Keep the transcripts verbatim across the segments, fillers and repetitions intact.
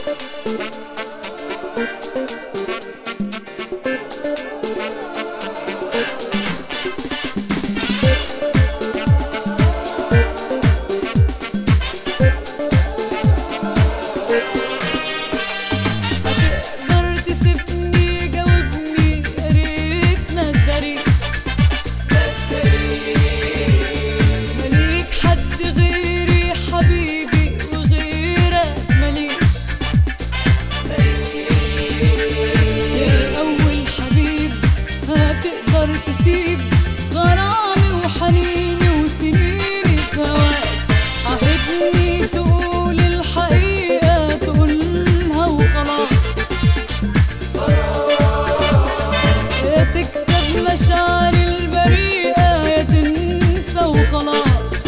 تسيب غرامي وحنيني وسنيني في هواك. عهدني تقول الحقيقة تقولها وخلاص، يا تكسب مشاعري البريئة يا تنسى وخلاص.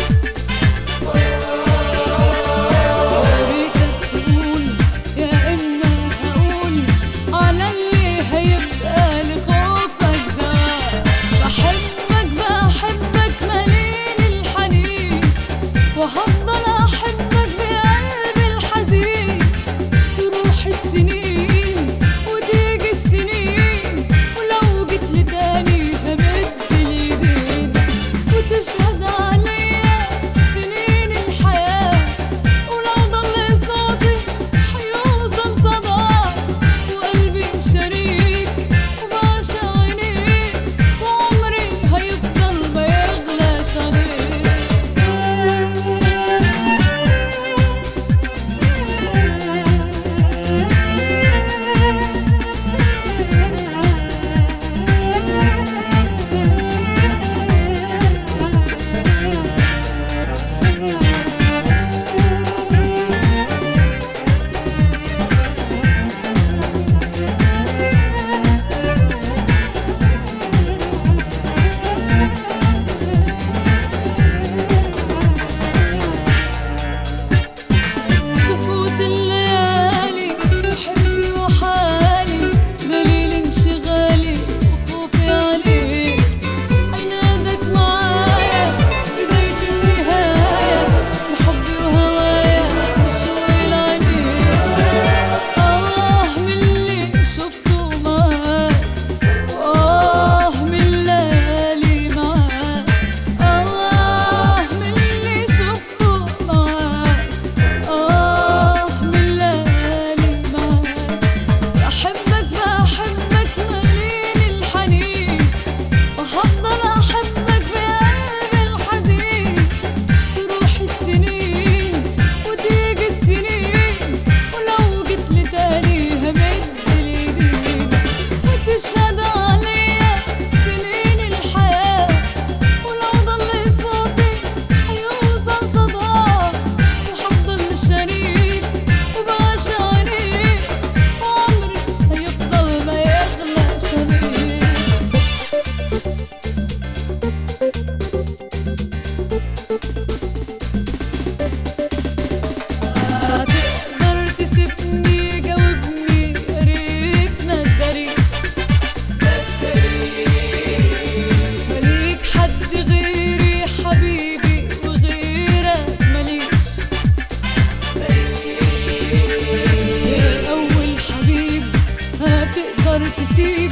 يا ريتك تقول يا إما هقول على اللي هيبقى لخوفك دواء. بحبك بحبك مليان الحنين، وهفضل أحبك بقلبي الحزين. تروح السنين وتيجي السنين، ولو جيت لي تاني همد الإيدين وتشهد عليا سنين الحياة. ولو ضل صوتي هيوصل صداك، وقلبي شريك وبعشق عينيك، وعمري هيفضل ما يغلاش عليك. تفوت الليالي وحبي وحالي، دليل انشغالي وخوفي عليك. عنادك معايا بداية النهاية، وحبي وهوايا وشوقي لعينيك. آه من اللي شفته معاك، وآه من الليالي معاك. آه من اللي شفته معاك، آه من الليالي معاك. بحبك بحبك مليان الحنين، وهفضل أحبك بقلبي الحزين. تروح السنين وتيجي السنين، ولو جيت لي تاني همد الإيدين وتشهد عليا سنين الحياة. ولو ضل صوتي هيوصل صداك، وهفضل شريك وبعشق عينيك، وعمري هيفضل ما يغلاش عليك. هتقدر تسيبني جاوبني، يا ريت ما تداريش. مليك حد غيري حبيبي وغيرك مليش. يا أول حبيب هتقدر تسيب